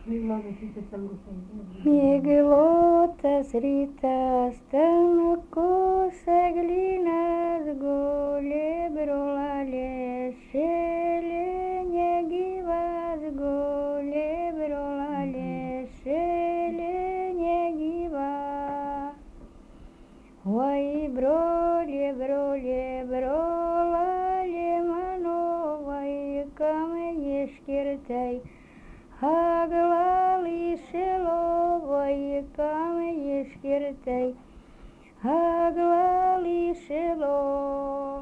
Miglotas rytas, tankus eglynas guli, brolalė šėlė, negyvas guli, brolalė šėlė, negyva. Oi, broli, broli, brolalė mano, vaikam iškirtai, Haglali šilo, vaikam iškirtai, haglali šilo.